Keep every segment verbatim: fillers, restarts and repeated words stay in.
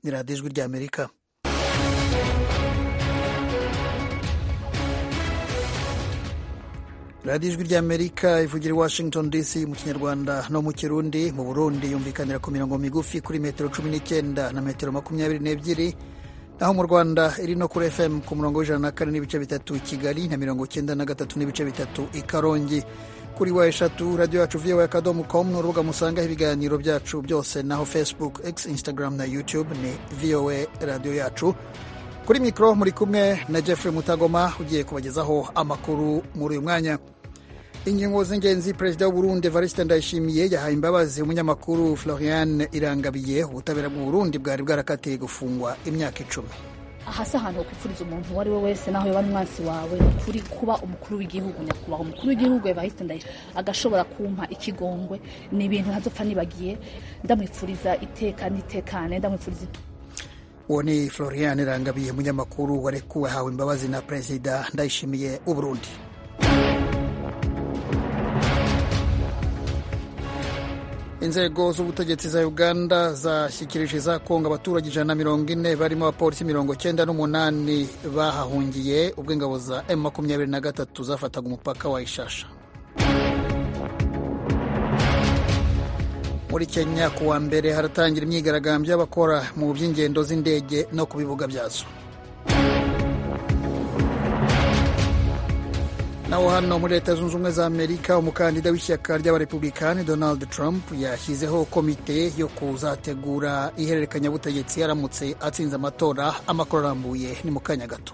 ni radiyo ijwi ry'Amerika. radiyo ijwi ry'Amerika ivugira i Washington D C mu kinyarwanda no mu kirundi. Mu Burundi yumvikanira ku mirongo migufi kuri metero cumi n'icyenda na metero makumyabiri n'ebyiri, naho mu Rwanda iri no kuri F M ku murongo w'ijana na kane n'ibice bitatu i Kigali na mirongo cyenda na gatatu n'ibice bitatu i Karongi. Kuri wa eshatu radiyo yacu voa akadomo com ni urubuga musangaho ibiganiro byacu byose, naho Facebook, X, Instagram na YouTube ni voa radiyo yacu. Kuri mikoro muri kumwe na Jeffrey Mutagoma ugiye kubagezaho amakuru muri uyu mwanya. Ingingo z'ingenzi: Perezida w'Uburundi Evariste Ndayishimiye yahaye imbabazi umunyamakuru Florian Irangabiye. Ubutabera bw'u Burundi bwari bwarakatiye gufungwa imyaka icumi. Ahasa ahantu kwifuriza umuntu uwo ari we wese naho yoba n'umwansi wawe kuri kuba umukuru w'igihugu, nyakubahwa umukuru w'igihugu Evariste Ndayishimiye agashobora kumpa ikigongwe, ni ibintu ntazopfa nibagiye. Ndamwifuriza iteka n'itekane, ndamwifuriza. Uwo ni Florian Irangabiye, umunyamakuru warekuwe hawe imbabazi na Perezida Ndayishimiye w'u Burundi. Inzego z'ubutegetsi za Uganda zashyikirije za Kongo abaturage ijana na mirongo ine barimo abapolisi mirongo cyenda n'umunani bahahungiye ubwo ingabo za M makumyabiri na gatatu zafataga umupaka wa Ishasha. Muri Kenya kuwa mbere haratangira imyigaragambyo y'abakora mu by'ingendo z'indege no ku bibuga byazo. Naho hano muri Leta Zunze Ubumwe za Amerika, umukandida w'ishyaka ry'abarepublikani Donald Trump yashyizeho komite yo kuzategura ihererekanyabutegetsi aramutse atsinze amatora. Amakuru arambuye ni mu kanya gato.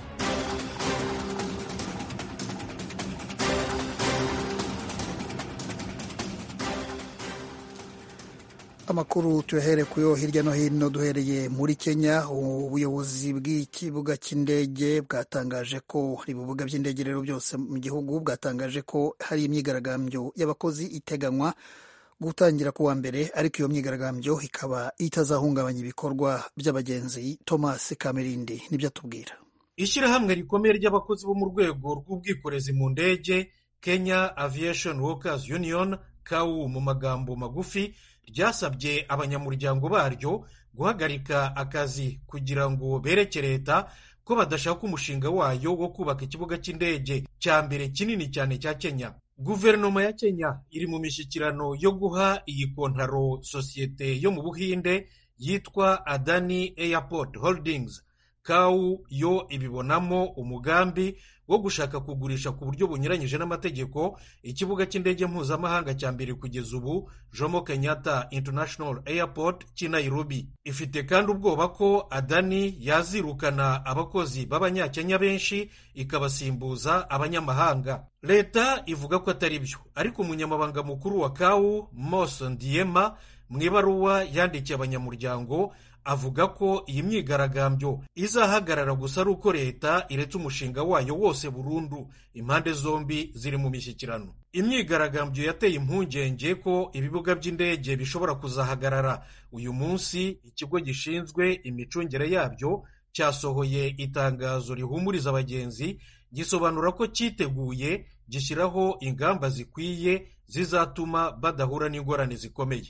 Amakuru tuyahere kuyo hirya no hino, duhereye muri Kenya. Ubuyobozi bw'ikibuga cy'indege bwatangaje ko ibibuga by'indege rero byose mu gihugu bwatangaje ko hari imyigaragambyo y'abakozi iteganywa gutangira kuwa mbere, ariko iyo myigaragambyo ikaba itazahungabanya ibikorwa by'abagenzi. Thomas Kamerindi nibyo atubwira. Ishyirahamwe rikomeye ry'abakozi bo mu rwego rw'ubwikorezi mu ndege, Kenya Aviation Workers Union, K A U mu magambo magufi, ryasabye abanyamuryango baryo guhagarika akazi kugira ngo bereke leta ko badashaka umushinga wayo wo kubaka ikibuga cy'indege cya mbere kinini cyane cya Kenya. Guverinoma ya Kenya iri mu mishyikirano yo guha iyi kontaro sosiyete yo mu Buhinde yitwa Adani Airport Holdings. K A U yo ibibonamo umugambi wo gushaka kugurisha ku buryo bunyuranyije n'amategeko ikibuga cy'indege mpuzamahanga cya mbere kugeza ubu, Jomo Kenyatta International Airport cy'i Nairobi. Ifite kandi ubwoba ko Adani yazirukana abakozi b'abanyakenya benshi ikabasimbuza abanyamahanga. Leta ivuga ko atari byo, ariko umunyamabanga mukuru wa K A U Mos Ndiema mu ibaruwa yandikiye abanyamuryango avuga ko iyi myigaragambyo izahagarara gusa ari uko leta iretse umushinga wayo wose burundu. Impande zombi ziri mu mishyikirano. Imyigaragambyo yateye impungenge ko ibibuga by'indege bishobora kuzahagarara. Uyu munsi ikigo gishinzwe imicungire yabyo cyasohoye itangazo rihumuriza abagenzi, gisobanura ko cyiteguye gishyiraho ingamba zikwiye zizatuma badahura n'ingorane zikomeye.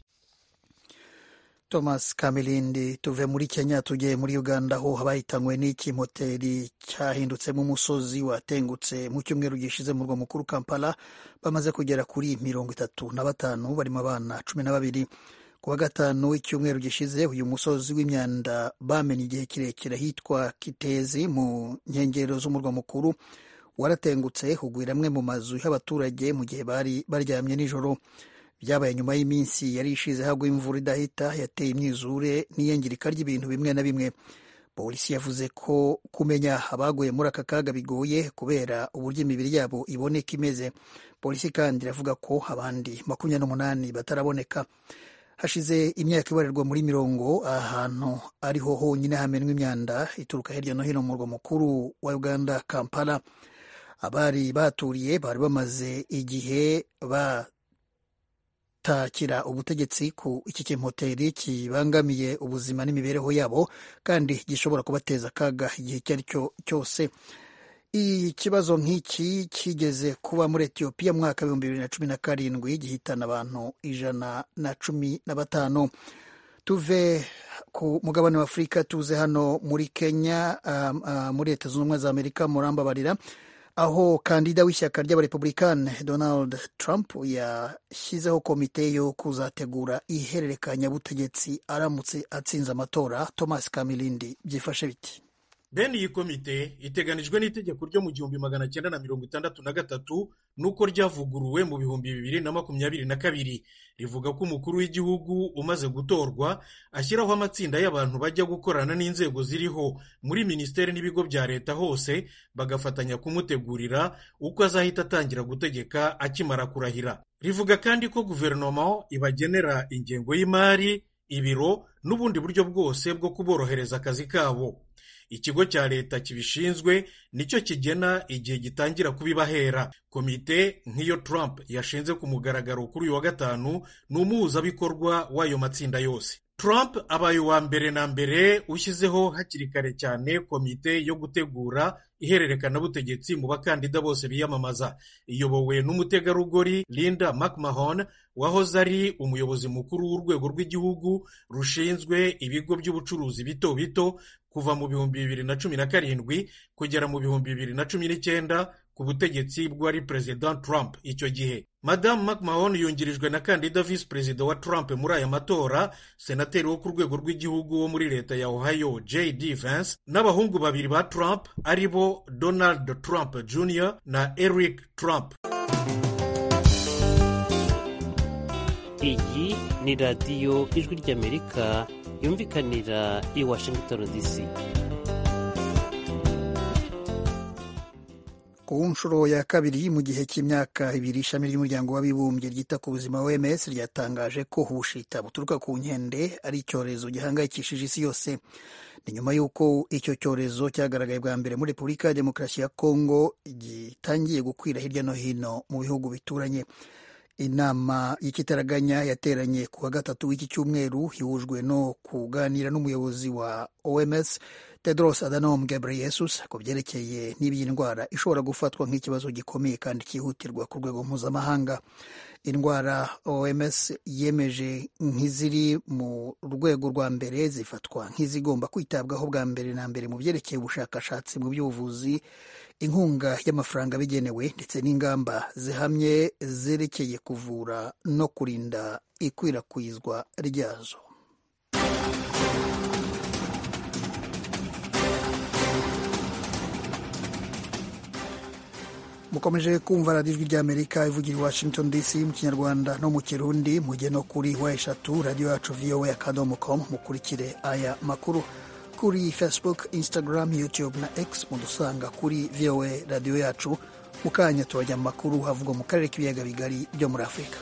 Thomas Kamilindi. Tuve muri Kenya tujye muri Uganda, aho abahitanywe n'iki moteri cyahindutsemo umusozi watengutse mu cyumweru gishize mu murwa mukuru Kampala bamaze kugera kuri mirongo itatu na batanu, barimo abana cumi na babiri. Ku wa gatanu w'icyumweru gishize uyu musozi w'imyanda bamenye igihe kirekire hitwa Kitezi mu nkengero z'umurwa mukuru waratengutse hugwira amwe mu mazu y'abaturage mu gihe bari baryamye nijoro. Byabaye nyuma y'iminsi yari ishize hagwa imvura idahita yateye imyuzure n'iyangirika ry'ibintu bimwe na bimwe. Polisi yavuze ko kumenya abaguye muri aka kaga bigoye kubera uburyo imibiri yabo iboneka imeze. Polisi kandi iravuga ko abandi makumyabiri n'umunani bataraboneka. Hashize imyaka ibarirwa muri mirongo ahantu ariho honyine hamenwa imyanda ituruka hirya no hino mu murwa mukuru wa Uganda Kampala. Abari baturiye bari bamaze igihe ba takira ubutegetsi ku iki kimoteri kibangamiye ubuzima n'imibereho yabo kandi gishobora kubateza akaga igihe icyo ari cyo cyose. Ikibazo nk'iki kigeze kuba muri Ethiopia mu mwaka w'ibihumbi bibiri na cumi na karindwi gihitana abantu ijana na cumi na batanu. tuve ku mugabane wa Afurika tuze hano muri Kenya, um, uh, muri Leta Zunze Ubumwe za Amerika, murambabarira, aho kandida w'ishyaka ry'abarepublikani Donald Trump yashyizeho komite yo kuzategura ihererekanyabutegetsi aramutse atsinze amatora. Thomas Kamilindi, byifashe biti? bene iyi komite iteganijwe n'itegeko ryo mu gihumbi magana cyenda na mirongo itandatu na gatatu nuko ryavuguruwe mu bihumbi bibiri na makumyabiri na kabiri. Rivuga ko umukuru w'igihugu umaze gutorwa ashyiraho amatsinda y'abantu bajya gukorana n'inzego ziriho muri minisiteri n'ibigo bya leta hose, bagafatanya kumutegurira uko azahita atangira gutegeka akimara kurahira. Rivuga kandi ko guverinoma ibagenera ingengo y'imari, ibiro n'ubundi buryo bwose bwo kuborohereza akazi kabo. Ikigo cya leta kibishinzwe nicyo kigena igihe gitangira kubibahera. Komite nk'iyo Trump yashinze ku mugaragaro kuri uyu wa gatanu ni umuhuzabikorwa w'ayo matsinda yose. Trump abaye uwa mbere na mbere ushyizeho hakiri kare cyane komite yo gutegura ihererekanabutegetsi mu bakandida bose biyamamaza. Iyobowe n'umutegarugori Linda McMahon wahoze ari umuyobozi mukuru w'urwego rw'igihugu rushinzwe ibigo by'ubucuruzi bito bito kuva mu bihumbi bibiri na cumi na karindwi kugera mu bihumbi bibiri na cumi n'icyenda ku butegetsi bw'uwari President Trump icyo gihe. Madame McMahon yungirijwe na kandida visi perezida wa Trump muri aya matora, senateri wo ku rwego rw'igihugu wo muri leta ya Ohio J D Vance, n'abahungu babiri ba Trump ari bo Donald Trump Junior na Eric Trump. Iyi ni radiyo Ijwi ry'Amerika yumvikanira i Washington D C. Ku nshuro ya kabiri mu gihe cy'imyaka ibiri, ishami ry'umuryango w'abibumbye ryita ku buzima O M S ryatangaje ko ubushita buturuka ku nkende ari icyorezo gihangayikishije isi yose. Ni nyuma y'uko icyo cyorezo cyagaragaye bwa mbere muri Repubulika ya Demokarasi ya Kongo gitangiye gukwira hirya no hino mu bihugu bituranye. Inama y'ikitaraganya yateranye ku wa gatatu w'iki cyumweru ihujwe no kuganira n'umuyobozi wa O M S Tedros Adhanom Ghebreyesus ku byerekeye n'iby'iyi ndwara ishobora gufatwa nk'ikibazo gikomeye kandi cyihutirwa ku rwego mpuzamahanga. Indwara O M S yemeje nk'iziri mu rwego rwa mbere zifatwa nk'izigomba kwitabwaho bwa mbere na mbere mu byerekeye ubushakashatsi mu by'ubuvuzi, inkunga y'amafaranga bigenewe ndetse n'ingamba zihamye zerekeye kuvura no kurinda ikwirakwizwa ryazo. Mukomeje kumva radiyo Ijwi ry'Amerika ivugira i Washington D C mu Kinyarwanda no mu Kirundi. Mujye no kuri wa eshatu radiyo yacu V O A akadomo com mukurikire aya makuru kuri Facebook, Instagram, YouTube na X. Mudusanga kuri V O A radiyo yacu. Mu kanya turajya mu makuru havugwa mu karere k'ibiyaga bigari byo muri Afurika.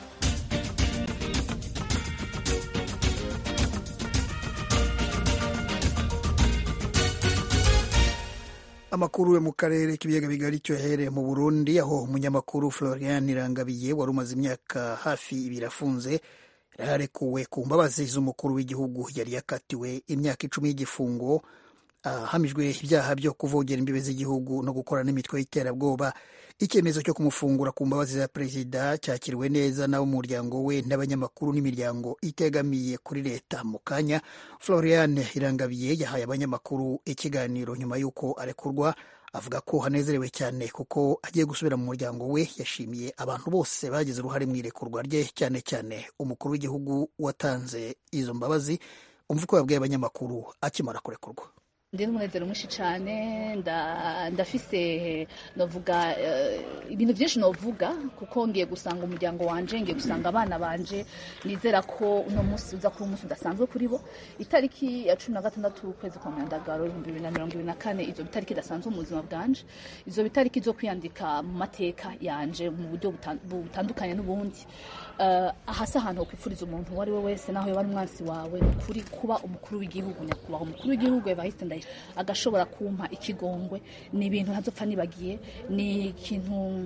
Amakuru yo mu karere k'ibiyaga bigari cyo yahereye mu Burundi, aho umunyamakuru Florian Irangabiye wari umaze imyaka hafi ibiri afunze yararekuwe ku mbabazi z'umukuru w'igihugu. Yari yakatiwe imyaka icumi y'igifungo ahamijwe uh, ibyaha byo kuvogera imbibe z'igihugu no gukora n'imitwe y'iterabwoba. Icyemezo cyo kumufungura ku mbabazi za perezida cyakiriwe neza n'abo mu muryango we n'abanyamakuru n'imiryango itegamiye kuri leta. Mu kanya Florian Irangabiye yahaye abanyamakuru ikiganiro nyuma y'uko arekurwa, avuga ko hanezerewe cyane kuko agiye gusubira mu muryango we. Yashimiye abantu bose bagize uruhare mu irekurwa rye, cyane cyane umukuru w'igihugu watanze izo mbabazi. Umva uko yabwiye abanyamakuru akimara kurekurwa. Ndi n'umunezero mwinshi cyane, ndafise novuga ibintu byinshi novuga kuko ngiye gusanga umuryango wanje, ngiye gusanga abana banje. Nizera ko uno munsi uza kuba umunsi udasanzwe kuri bo. Itariki ya cumi na gatandatu ukwezi kwa Myandagaro ibihumbi bibiri na mirongo ibiri na kane izo bitariki idasanzwe mu buzima bwanje. Izo bitariki zo kwiyandika mu mateka yanje mu buryo butandukanye n'ubundi. Ahasa ahantu ho kwifuriza umuntu uwo ari we wese naho yaba ari umwansi wawe kuri kuba umukuru w'igihugu, nyakubahwa umukuru w'igihugu Evariste Ndayishimiye agashobora kumpa ikigongwe. Ni ibintu ntazopfa nibagiye, ni ikintu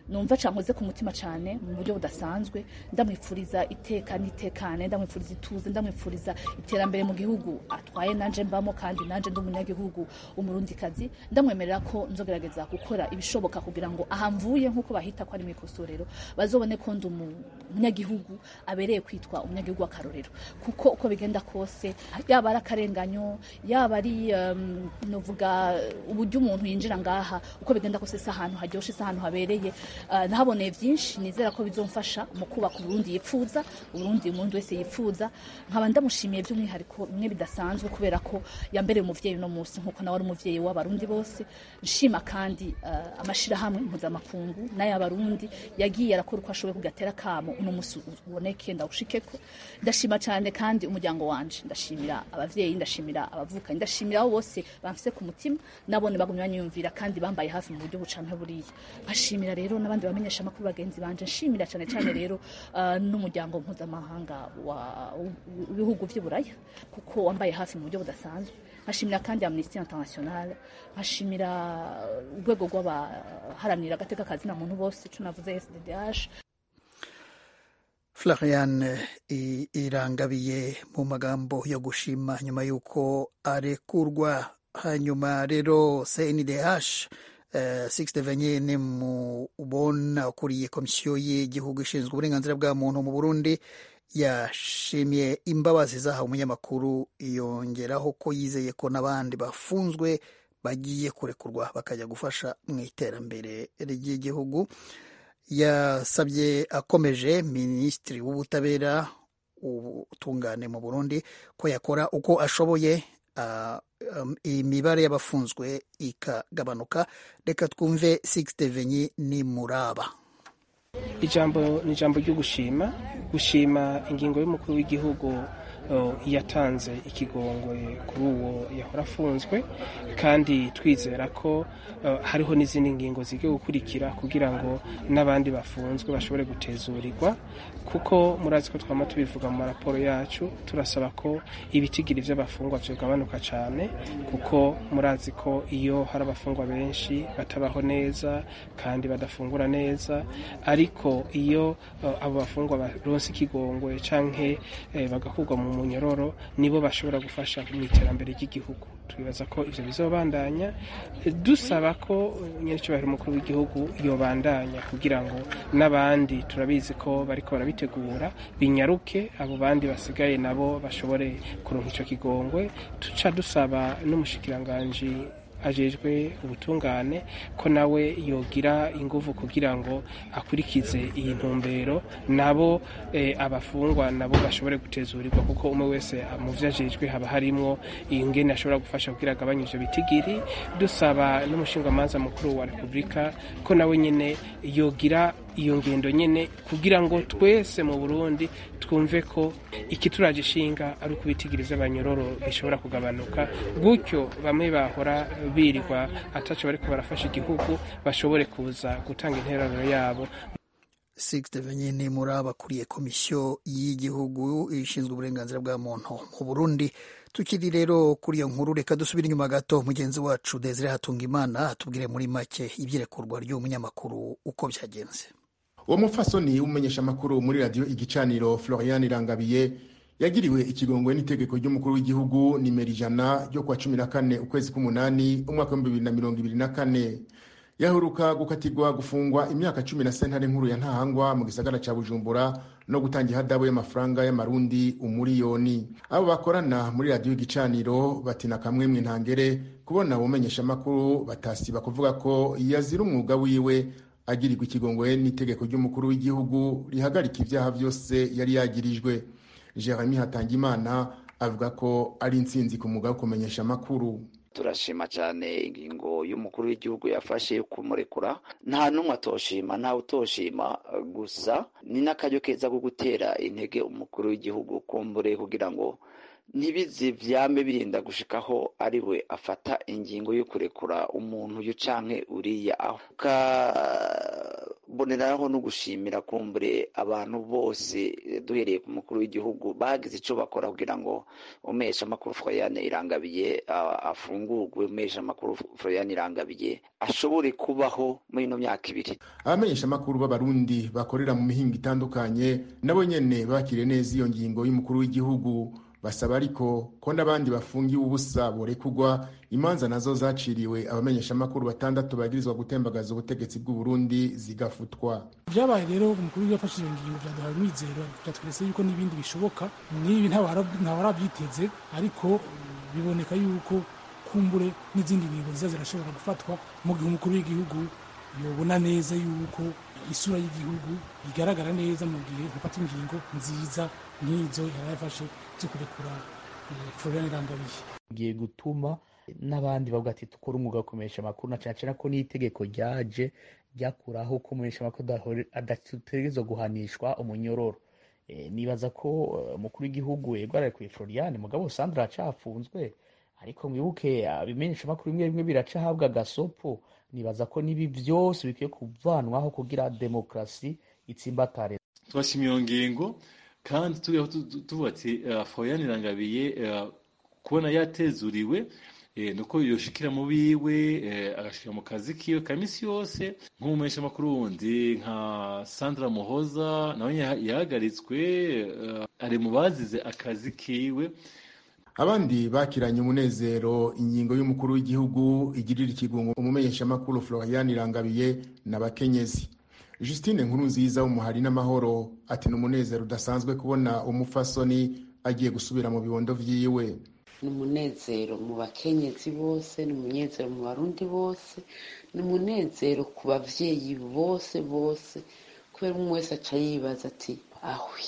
numva cankoze ku mutima cyane mu buryo budasanzwe. Ndamwifuriza iteka n'itekane, ndamwifuriza ituze, ndamwifuriza iterambere mu gihugu atwaye nanje mbamo, kandi nanje ndi umunyagihugu umurundikazi. Ndamwemerera ko nzogerageza gukora ibishoboka kugira ngo ahamvuye nkuko bahita ko ari mikosorero bazobone ko ndi umunyagihugu abereye kwitwa umunyagihugu w'akarorero, kuko uko bigenda kose yaba ari akarenganyo, yaba ari um, novuga uburyo umuntu yinjira ngaha, uko bigenda kose se ahantu haryoshe, se ahantu habereye. Uh, nahaboneye byinshi, nizera ko bizomfasha mu kubaka Burundi yipfuza, Burundi umuntu wese yipfuza. Nkaba ndamushimiye by'umwihariko bimwe bidasanzwe kubera ko yambereye umuvyeyi no munsi nkuko nawe ari umuvyeyi w'abarundi bose. Nshima kandi uh, amashirahamwe mpuzamakungu n'ay'abarundi yagiye arakora uko ashoboye kugatera kamo uno musi uboneke ndawushikeko. Ndashima cyane kandi umuryango wanje, ndashimira abavyeyi, ndashimira abavuka, ndashimira abo bose bamfise ku mutima, nabone bagumye banyumvira kandi bambaye hafi mu buryo bucanke buriya. Nkashimira rero n'abandi bamenyesha amakuru bagenzi banje, nshimira cyane cyane rero uh, n'umuryango mpuzamahanga w'ibihugu vy'Iburaya kuko wambaye hafi mu buryo budasanzwe. Nkashimira kandi Amnesty International, nkashimira urwego rw'abaharanira agateka kazina muntu bose, ico navuze S D D H. Florian Irangabiye mu magambo yo gushima nyuma y'uko arekurwa. Hanyuma rero C N D H Uh, Sixte Venyene mu ubona ukuriye komisiyo y'igihugu ishinzwe uburenganzira bwa muntu mu Burundi yashimiye imbabazi zahawe umunyamakuru, yongeraho ko yizeye ko n'abandi bafunzwe bagiye kurekurwa bakajya gufasha mu iterambere ry'igihugu. Yasabye akomeje Minisitiri w'Ubutabera ubutungane mu Burundi ko yakora uko ashoboye Uh, um, imibare y'abafunzwe ikagabanuka. Reka twumve Sixte Venyi ni Muraba. Ijambo ni ijambo ryo gushima gushima ingingo y'umukuru w'igihugu yatanze ikigongwe kuri uwo yahora afunzwe, kandi twizera ko uh, hariho n'izindi ngingo zigiye gukurikira kugira ngo n'abandi bafunzwe bashobore gutezurirwa, kuko murazi ko twama tubivuga mu maraporo yacu, turasaba ko ibitigiri vy'abafungwa vyogabanuka cyane, kuko murazi ko iyo hari abafungwa benshi batabaho neza kandi badafungura neza, ariko iyo uh, abo bafungwa baronse ikigongwe canke eh, bagakurwa mu munyororo nibo bashobora gufasha mu iterambere ry'igihugu. Twibaza ko ivyo bizobandanya, dusaba ko nyerecyubahiro umukuru w'igihugu yobandanya kugira ngo n'abandi, turabizi ko bariko barabitegura, binyaruke abo bandi basigaye nabo bashobore kuronka ico kigongwe. Tuca dusaba n'umushikiranganji ajejwe ubutungane ko nawe yogira inguvu kugira ngo akurikize iyi ntumbero, nabo eh, abafungwa nabo bashobore gutezurirwa, kuko umwe wese mu vyajejwe haba harimwo ingene ashobora gufasha kugira agabanyije bitigiri. Dusaba n'umushingamanza mukuru wa Republika ko nawe nyene yogira iyo ngendo nyene kugira ngo twese mu Burundi twumve ko ikituraje ishinga ari ukubitigiriza abanyororo bishobora kugabanuka, gutyo bamwe bahora birirwa ataco bariko barafasha igihugu bashobore kuza gutanga intererano yabo. Sixte Venyene Muraba kuriye komisiyo y'igihugu ishinzwe uburenganzira bwa muntu mu Burundi. Tukiri rero kuri iyo nkuru, reka dusubire inyuma gato. Mugenzi wacu Desire Hatungimana atubwire muri make ibyirekurwa ry'umunyamakuru uko byagenze. Uwo mufasoni umenyesha makuru muri radio Igicaniro Florian Irangabiye yagiriwe ikigongwe n'itegeko ry'umukuru w'igihugu nimero ijana ryo kwa cumi na kane ukwezi k'umunani umwaka wa bibiri na mirongo ibiri na kane. Yaheruka gukatirwa gufungwa imyaka cumi na sentare nkuru ya Ntahangwa mu gisagara ca Bujumbura no gutangira hadabu y'amafaranga y'amarundi umuriyoni. Abo bakorana muri radio Igicaniro batina kamwe mu ntangere kubona umenyesha makuru batasiba kuvuga ko yazira umwuga wiwe agirirwa ikigongwe n'itegeko ry'umukuru w'igihugu rihagarika ibyaha byose yari yagirijwe. Jeremy Hatangimana avuga ko ari intsinzi ku mwuga wo kumenyesha makuru. Turashima cyane ingingo y'umukuru w'igihugu yafashe yo kumurekura, nta numwe atoshima, nta utoshima, gusa ni n'akaryo keza ko gutera intege umukuru w'igihugu kumbure kugira ngo ntibizi vyame birinda gushikaho ari we afata ingingo yo kurekura umuntu yo canke uriya, aho nkaboneraho no gushimira kumbure abantu bose duhereye ku mukuru w'igihugu bagize icyo bakora kugira ngo umesha amakuru Florian Irangabiye afungurwe, umesha amakuru Florian Irangabiye ashobore kubaho muri ino myaka ibiri. Abamenyesha amakuru b'abarundi bakorera mu mihingo itandukanye nabo nyene bakire neza iyo ngingo y'umukuru w'igihugu, basaba ariko ko n'abandi bafungiye ubusa borekugwa, imanza nazo zaciriwe abamenyesha amakuru batandatu bagirizwa gutembagaza ubutegetsi bw'u Burundi zigafutwa. Byabaye rero umukuru yafashije ingingo byaduhaye umwizero, byatweretse yuko n'ibindi bishoboka, n'ibi ntawarabyiteze, ariko biboneka yuko kumbure n'izindi ngingo ziza zirashobora gufatwa mu gihe umukuru w'igihugu yobona neza yuko isura y'igihugu igaragara neza mu gihe hafata ingingo nziza nk'izo yarayafashe zo kurekura Florian Irangabiye. Giye gutuma n'abandi bavuga ati tukora umwuga wo kumenyesha amakuru, na cyane cyane ko n'itegeko ryaje ryakuraho ko umumenyesha amakuru adategerezwa guhanishwa umunyororo. E, nibaza ko umukuru w'igihugu yegwaraye kuri Florian, mugabo Sandra acafunzwe, ariko mwibuke abimenyesha amakuru bimwe bimwe biracahabwa gasopo. Nibaza ko nibi byose bikwiye kuvanwaho kugira demokrasi itsimbatare. Twashimiye iyo ngingo kandi tugiye tuvuga ati Florian Irangabiye kubona yatezuriwe nuko yoshikira mu biwe agashika mu kazi kiwe kamisi yose, nk'umumenyesha amakuru wundi nka Sandra Muhoza nawe yahagaritswe ari mu bazize akazi kiwe. Abandi bakiranye umunezero ingingo y'umukuru w'igihugu igirira ikigungo umumenyesha amakuru Florian Irangabiye n'abakenyezi. Justine Nkurunziza w'umuhari n'amahoro ati n'umunezero udasanzwe kubona umufasoni agiye gusubira mu bibondo vyiwe. N'umunezero mu bakenyezi bose, n'umunezero mu barundi bose, n'umunezero ku bavyeyi bose bose, kubera umwe wese aca yibaza ati ahwi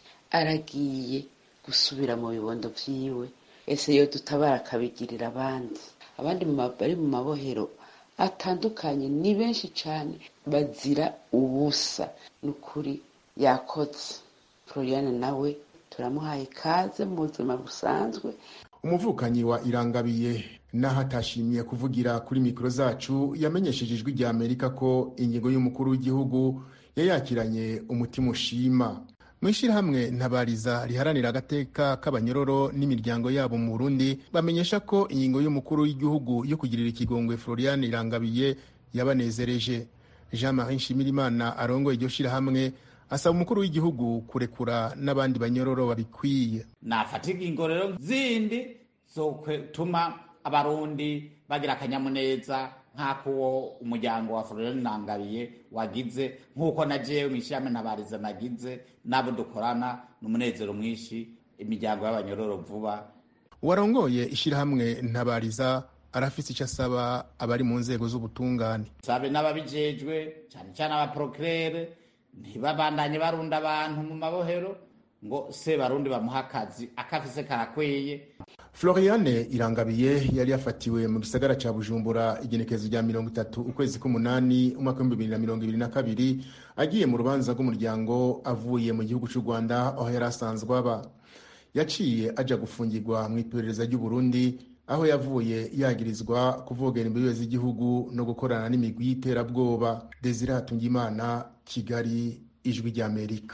aragiye gusubira mu bibondo vyiwe, ese yo dutabara akabigirira abandi. Abandi bari mu mabohero atandukanye ni benshi cyane bazira ubusa, n'ukuri yakoze. Florian nawe turamuhaye kaze mu buzima busanzwe. Umuvukanyi wa Irangabiye naho atashimiye kuvugira kuri mikro zacu yamenyesheje ijwi rya Amerika ko ingingo y'umukuru w'igihugu yayakiranye umutima ushima. Mwishirahamwe ntabariza riharanira agateka k'abanyororo n'imiryango yabo mu Burundi bamenyesha ko ingingo y'umukuru w'igihugu yo kugirira ikigongwe Florian Irangabiye yabanezereje. Jean-Marie Nshimirimana arongoye iryo shirahamwe asaba umukuru w'igihugu kurekura n'abandi banyororo babikwiye. Nafata ingingo rero zindi zo kwetuma abarundi bagira akanyamuneza nk'ako umuryango wa Florian Irangabiye wagize, nk'uko na jewe mwishirahamwe ntabariza nagize, nabo dukorana n'umunezero mwinshi imiryango y'abanyororo vuba. Warongoye ishirahamwe ntabariza arafise icyo asaba abari mu nzego z'ubutungane. Sabe n'ababijejwe cyane cyane abaprocureur ntibabandanye barunda abantu mu mabohero ngo se barundi bamuha akazi akafise karakweye. Florian Irangabiye yari yafatiwe mu gisagara ca Bujumbura igenekezo rya mirongo itatu ukwezi k'umunani umwaka w'ibihumbi bibiri na mirongo ibiri na kabiri agiye mu rubanza rw'umuryango avuye mu gihugu cy'u Rwanda aho yari asanzwe aba. Yaciye aja gufungirwa mu iperereza ry'u Burundi aho yavuye yagirizwa kuvogera imbibe z'igihugu no gukorana n'imigwi y'iterabwoba. Desire Hatungimana, Kigali, ijwi rya Amerika.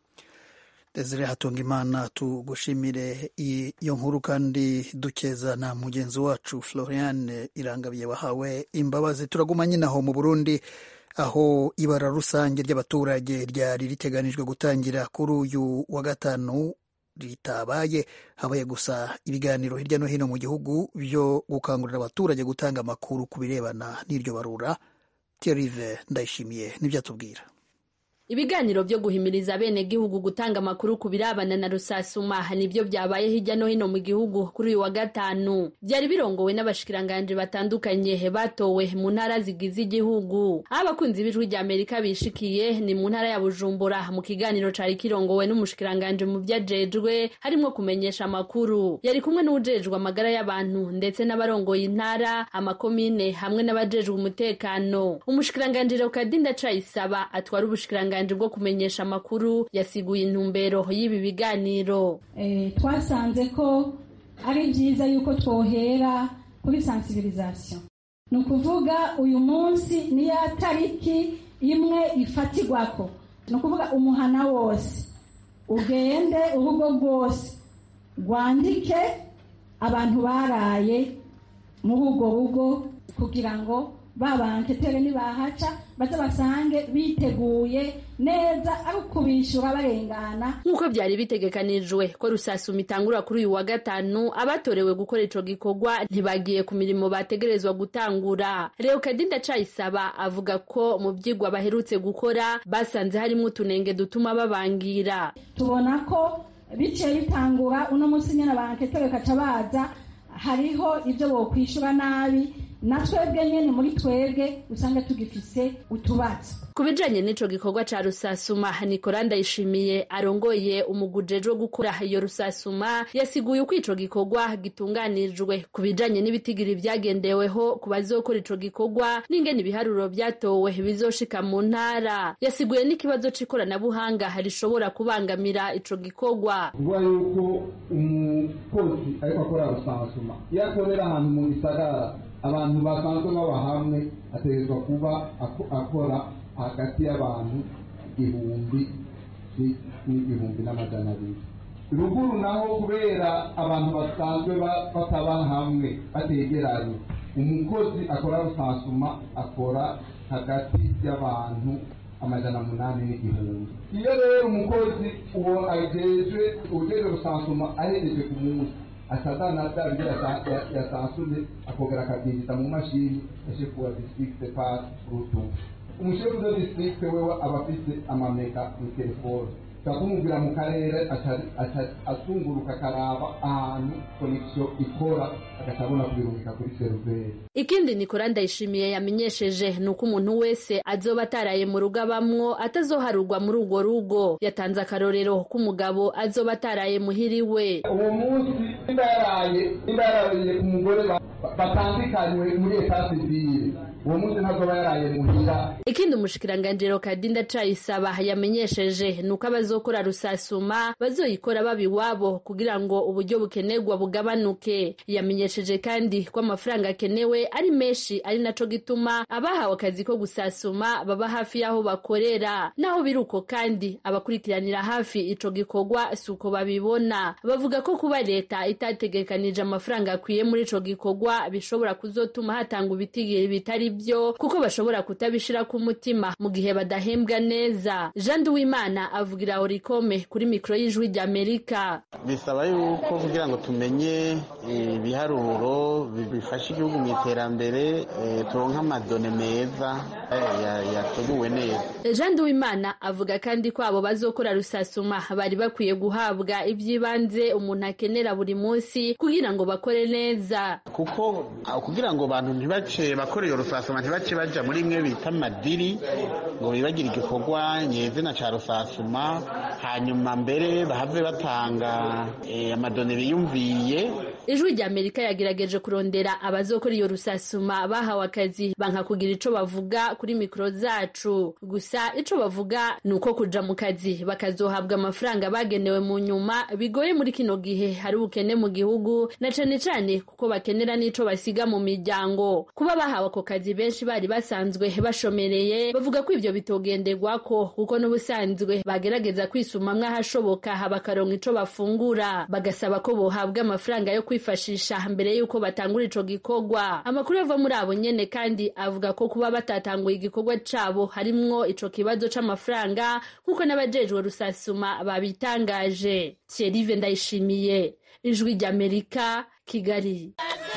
Desire Hatungimana, tugushimire iyo nkuru kandi dukeza na mugenzi wacu Florian Irangabiye wahawe imbabazi. Turaguma nyine aho mu Burundi aho ibara rusange ry'abaturage ryari riteganijwe gutangira kuri uyu wa gatanu ritabaye. Habaye gusa ibiganiro hirya no hino mu gihugu byo gukangurira abaturage gutanga amakuru ku birebana n'iryo barura. Thierry Ndayishimiye nibyo atubwira. Ibiganiro byo guhimiriza bene gihugu gutanga amakuru ku birabana na rusasuma nibyo byabaye hirya no hino mu gihugu kuri uyu wa gatanu. Byari birongowe n'abashikiranganje batandukanye batowe mu ntara zigize igihugu. Abakunzi b'ijwi rya Amerika bishikiye ni mu ntara ya Bujumbura mu kiganiro cari kirongowe n'umushikiranganje mu byajejwe harimo kumenyesha amakuru. Yari kumwe n'ujejwe amagara y'abantu ndetse n'abarongoye intara, amakomine hamwe n'abajejwe umutekano. Umushikiranganje Rokadinda Cayisaba atwara ubushikiranganje bwo kumenyesha amakuru yasiguye intumbero y'ibi biganiro. Eh, twasanze ko ari byiza yuko twohera kuri sensibilisation. Nukuvuga uyu munsi ni ya tariki imwe ifatirwako, ni ukuvuga umuhana wose ugende urugo rwose rwandike abantu baraye muri urwo rugo kugira ngo babanketere nibahaca baze basange biteguye neza ari ukubishyura barengana. nk'uko byari bitegekanijwe ko Rusasuma itangura kuri uyu wa gatanu, abatorewe gukora ico gikorwa ntibagiye ku mirimo bategerezwa gutangura. Leokadi Ndacayisaba avuga ko mu vyigwa baherutse gukora basanze harimo utunenge dutuma babangira. Tubona ko biciye bitangura uno munsi nyene abanketere kaca baza, hariho ivyo bokwishura nabi, na twebwe nyene muri twebwe usanga tugifise utubazo. Ku bijanye n'ico gikorwa ca Rusasuma, Nicolas Ndayishimiye arongoye umuguje wo gukora iyo Rusasuma yasiguye uko ico gikorwa gitunganijwe. Ku bijanye n'ibitigiri vyagendeweho ku bazokora ico gikorwa n'ingene ibiharuro vyatowe bizoshika mu ntara, yasiguye n'ikibazo c'ikoranabuhanga rishobora kubangamira ico gikorwa. Kuvuga yuko umukozi ariko akora Rusasuma iyo akorera ahantu mu gisagara, abantu basanzwe baba hamwe ategerezwa kuba akora hagati y'abantu igihumbi n'igihumbi n'amajana abiri. Ruguru naho kubera abantu basanzwe bataba hamwe bategeranye, umukozi akora Rusasuma akora hagati y'abantu amajana munani n'igihumbi. Iyo rero umukozi uwo ajejwe ujejwe Rusasuma ahereje ku munsi asazana davide yasansuye akogera akabyinjiza mu mashini yashefu wa district pass rutu. Umushefu wa district wewe abafite amameka mu telefone, takumubwira mu karere atunguruka karaba ahantu connection ikora agatabona kubirungika kuri server. Ikindi Nicolas Ndayishimiye yamenyesheje nuko umuntu wese azoba ataraye mu rugo abamwo atazoharurwa muri urwo rugo. Yatanze akarorero k'umugabo azoba ataraye muhiriwe. Uwo munsi indaraye indaraye ku mugore batandikanywe muri etat civile, uwo munsi ntazoba yaraye muhira. Ikindi umushikiranganje Leokadi Ndacayisaba yamenyesheje nuko abazokora Rusasuma bazoyikora babiwabo kugira ngo uburyo bukenerwa bugabanuke. Yamenyesheje kandi ko amafaranga akenewe ari menshi, ari naco gituma abahawe akazi ko gusasuma baba hafi yaho bakorera. Naho biruko kandi abakurikiranira hafi ico gikorwa suko babibona. Bavuga ko kuba leta itategekanije amafaranga akwiye muri ico gikorwa bishobora kuzotuma hatanga ibitigiri bitari byo, kuko bashobora kutabishira ku mutima mu gihe badahembwa neza. Jean Duwimana avugira Orikome kuri mikro y'Ijwi ry'Amerika. Bisaba yuko kugira ngo tumenye ibiharuro bifasha igihugu mu iterambere, turonka amadone meza yateguwe neza. Jean Duwimana avuga kandi ko abo bazokora Rusasuma bari bakwiye guhabwa ibyibanze umuntu akenera buri munsi kugira ngo bakore neza, kuko kugira ngo abantu ntibace bakore iyo Rusasuma ntibace baja muri imwe bita madiri ngo bibagira igikorwa nyezina ca Rusasuma, hanyuma mbere bahave batanga amadone biyumviye. Ijwi ry'Amerika yagerageje kurondera abazokora iyo Rusasuma bahawe akazi banka kugira ico bavuga kuri mikro zacu, gusa ico bavuga nuko kuja mu kazi bakazohabwa amafaranga bagenewe mu nyuma bigoye muri kino gihe hari ubukene mu gihugu, na cane cane kuko bakenera n'ico basiga mu miryango. Kuba bahawe ako kazi benshi bari basanzwe bashomereye, bavuga ko ivyo bitogenderwako kuko n'ubusanzwe bagerageza kwisumamwe ahashoboka bakaronka ico bafungura, bagasaba ko bohabwa amafaranga yo kwifashisha mbere yuko batangura ico gikorwa. Amakuru ava muri abo nyene kandi avuga ko kuba batatanguye igikorwa cabo harimwo ico kibazo c'amafaranga nkuko n'abajejwe Rusasuma babitangaje. Thierry Ndayishimiye, Ijwi ry'Amerika, Kigali.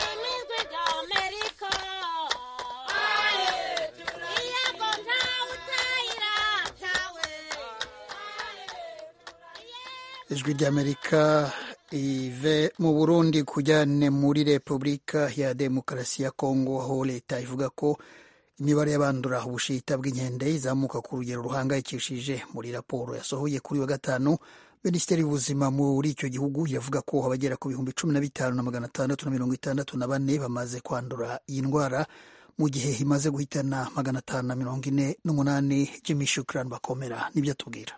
Ijwi ry'Amerika ive mu Burundi kujyane muri Repubulika ya Demokarasi ya Kongo, aho leta ivuga ko imibare y'abandura ubushita bw'inkende izamuka ku rugero ruhangayikishije. Muri raporo yasohoye kuri wa gatanu, Minisiteri y'Ubuzima muri icyo gihugu yavuga ko abagera ku bihumbi cumi na bitanu na magana atandatu na mirongo itandatu na bane bamaze kwandura iyi ndwara, mu gihe imaze guhitana magana atanu na mirongo ine n'umunani. Jimmy Shukran Bakomera nibyo atubwira.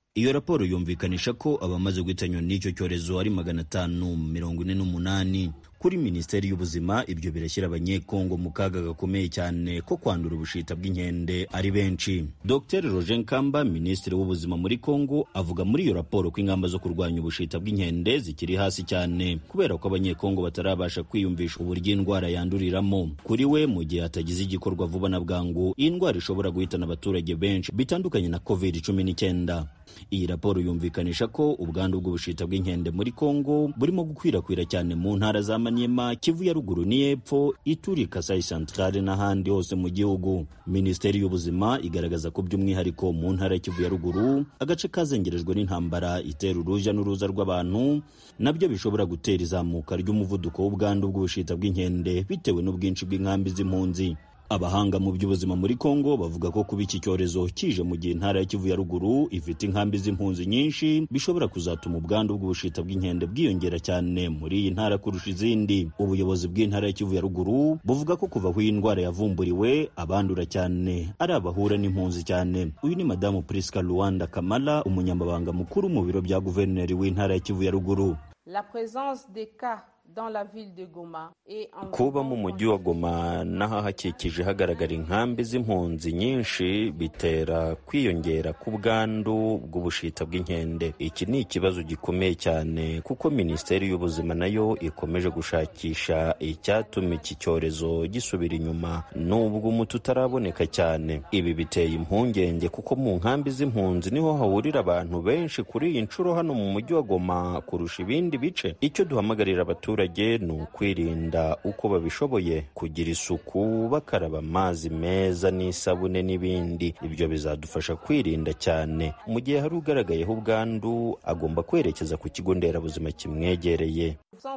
Iyo raporo yumvikanisha ko abamaze guhitanywa n'icyo cyorezo ari magana atanu mirongo ine n'umunani. Kuri Minisiteri y'Ubuzima ibyo birashyira abanyekongo mu kaga gakomeye cyane ko kwandura ubushita bw'inkende ari benshi. Docteur Roger Nkamba, Minisitiri w'Ubuzima muri Kongo, avuga muri iyo raporo ko ingamba zo kurwanya ubushita bw'inkende zikiri hasi cyane kubera ko abanyekongo batarabasha kwiyumvisha uburyo indwara yanduriramo. Kuri we, mu gihe hatagize igikorwa vuba na bwangu, iyi ndwara ishobora guhitana abaturage benshi bitandukanye na covid cumi n'icyenda. Iyi raporo yumvikanisha ko ubwandu bw'ubushita bw'inkende muri Kongo burimo gukwirakwira cyane mu ntara za Maniema, Kivu ya ruguru n'Epfo, Ituri, Kasai Centrale n'ahandi hose mu gihugu. Minisiteri y'Ubuzima igaragaza ko by'umwihariko mu ntara ya Kivu ya ruguru, agace kazengerejwe n'intambara itera uruja n'uruza rw'abantu, nabyo bishobora gutera izamuka ry'umuvuduko w'ubwandu bw'ubushita bw'inkende bitewe n'ubwinshi bw'inkambi z'impunzi. Abahanga mu by'ubuzima muri Kongo bavuga ko kuba iki cyorezo kije mu gihe intara ya Kivu ya ruguru ifite inkambi z'impunzi nyinshi bishobora kuzatuma ubwandu bw'ubushita bw'inkende bwiyongera cyane muri iyi ntara kurusha izindi. Ubuyobozi bw'intara ya Kivu ya ruguru buvuga ko kuva aho iyi ndwara yavumburiwe abandura cyane ari abahura n'impunzi cyane. Uyu ni Madamu Priska Luanda Kamala, umunyamabanga mukuru mu biro bya guverineri w'intara ya Kivu ya ruguru. La présence des cas dans la ville de Goma et en kuba mu mujyi wa Goma n'ahahakikije hagaragara inkambi z'impunzi nyinshi bitera kwiyongera ku bwandu bw'ubushita bw'inkende. Iki ni ikibazo gikomeye cyane kuko Minisiteri y'Ubuzima nayo ikomeje gushakisha icyatuma iki cyorezo gisubira inyuma nubwo umuti utaraboneka cyane. Ibi biteye impungenge kuko mu nkambi z'impunzi niho hahurira abantu benshi kuri iyi nshuro hano mu mujyi wa Goma kurusha ibindi bice. Icyo duhamagarira abaturage ni ukwirinda uko babishoboye, kugira isuku, bakaraba amazi meza n'isabune n'ibindi. Ibyo bizadufasha kwirinda cyane. Mu gihe hari ugaragayeho ubwandu agomba kwerekeza ku kigo nderabuzima kimwegereye.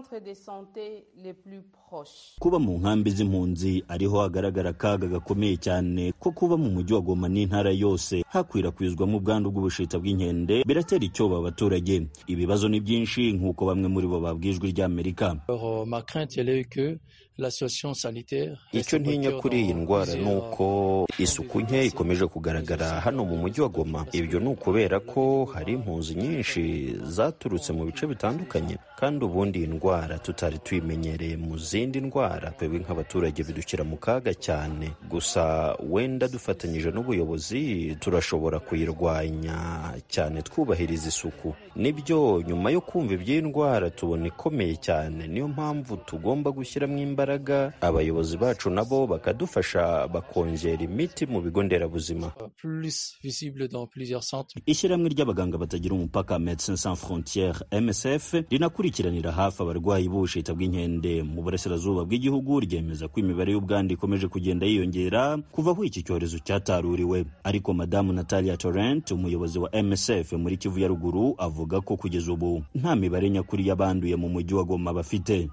Kuba mu nkambi z'impunzi ariho hagaragara akaga gakomeye cyane ko kuba mu mujyi wa Goma n'intara yose hakwirakwizwamo ubwandu bw'ubushita bw'inkende biratera icyoba abaturage. Ibibazo ni byinshi nk'uko bamwe muri bo babwijwe ry'Amerika. Icyo ntinya kuri iyi ndwara ni uko isuku nke ikomeje kugaragara hano mu mujyi wa Goma. Ibyo ni ukubera ko hari impunzi nyinshi zaturutse mu bice bitandukanye, kandi ubundi iyi ndwara tutari tuyimenyereye mu zindi ndwara. Twebwe nk'abaturage bidukira mu kaga cyane, gusa wenda dufatanyije n'ubuyobozi turashobora kuyirwanya cyane twubahiriza isuku. Nibyo, nyuma yo kumva iby'iyi ndwara tubona ikomeye cyane, niyo mpamvu tugomba gushyiramo imbaraga. Abayobozi bacu nabo bakadufasha bakongera imiti mu bigo nderabuzima. Ishyirahamwe ry'abaganga batagira umupaka Médecins Sans Frontières M S F rinakurikiranira hafi abarwayi b'ubushita bw'inkende mu burasirazuba bw'igihugu ryemeza ko imibare y'ubwandu ikomeje kugenda yiyongera kuva aho iki cyorezo cyataruriwe. Ariko Madamu Natalia Torrent, umuyobozi wa M S F muri Kivu ya ruguru, avuga ko kugeza ubu nta mibare nyakuri y'abanduye mu mujyi wa Goma bafite.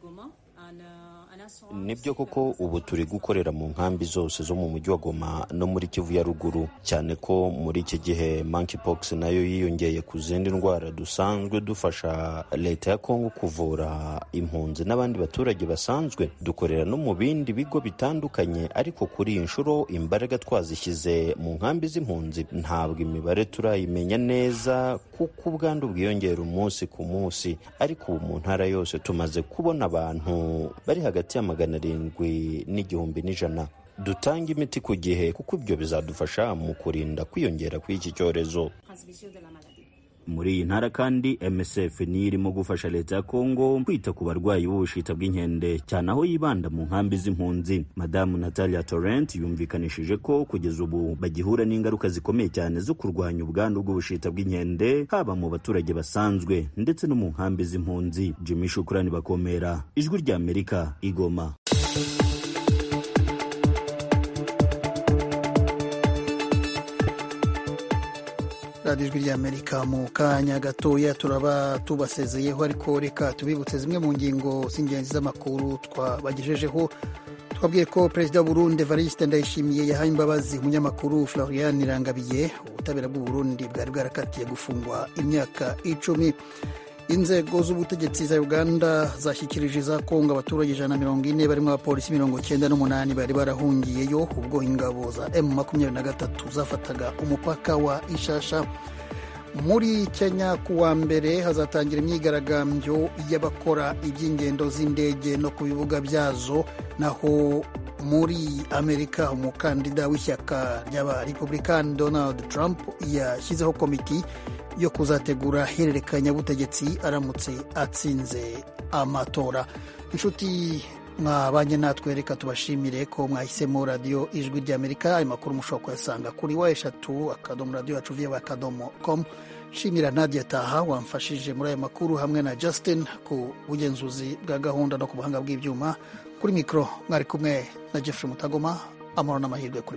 Nibyo koko ubu turi gukorera mu nkambi zose zo mu mujyi wa Goma no muri Kivu ya ruguru, cyane ko muri iki gihe monkeypox nayo yiyongeye ku zindi ndwara. Dusanzwe dufasha leta ya Kongo kuvura impunzi n'abandi baturage basanzwe. Dukorera no mu bindi bigo bitandukanye, ariko kuri iyi nshuro imbaraga twazishyize mu nkambi z'impunzi. Ntabwo imibare turayimenya neza kuko ubwandu bwiyongera umunsi ku munsi, ariko ubu mu ntara yose tumaze kubona abantu bari hagati ya magana arindwi n'igihumbi n'ijana. Dutanga imiti ku gihe kuko ibyo bizadufasha mu kurinda kwiyongera kw'iki cyorezo. Muri iyi ntara kandi M S F ni irimo gufasha leta ya Kongo kwita ku barwayi b'ubushita bw'inkende, cyane aho yibanda mu nkambi z'impunzi. Madamu Natalia Torrent yumvikanishije ko kugeza ubu bagihura n'ingaruka zikomeye cyane zo kurwanya ubwandu bw'ubushita bw'inkende, haba mu baturage basanzwe ndetse no mu nkambi z'impunzi. Jimmy Shukrani Bakomera, Ijwi ry'Amerika, Igoma. radiyo Ijwi ry'Amerika. Mu kanya gatoya turaba tubasezeyeho, ariko reka tubibutse zimwe mu ngingo z'ingenzi z'amakuru twabagejejeho. Twabwiye ko Perezida wa Burundi Evariste Ndayishimiye yahaye imbabazi umunyamakuru Florian Irangabiye. Ubutabera bw'u Burundi bwari bwarakatiye gufungwa imyaka icumi. Inzego z'ubutegetsi za Uganda zashyikirije za Kongo abaturage ijana na mirongo ine barimo abapolisi mirongo icyenda n'umunani bari barahungiyeyo ubwo ingabo za M makumyabiri na gatatu zafataga umupaka wa Ishasha. muri Kenya kuwa mbere hazatangira imyigaragambyo y'abakora iby'ingendo z'indege no ku bibuga byazo, naho muri Amerika umukandida w'ishyaka ry'abarepublikani Donald Trump yashyizeho komiti yo kuzategura hererekanyabutegetsi aramutse atsinze amatora. Inshuti mwabanye natwe, reka tubashimire ko mwahisemo radiyo ijwi ry'Amerika. Ayo makuru mushobora kuyasanga kuri wa eshatu akadomo radiyo yacu viya akadomo com. Shimira Nadia Taha wamfashije muri ayo makuru hamwe na Justin ku bugenzuzi bwa gahunda no ku buhanga bw'ibyuma. Kuri mikoro mwari kumwe na Jeffrey Mutagoma. Amahoro n'amahirwe kuri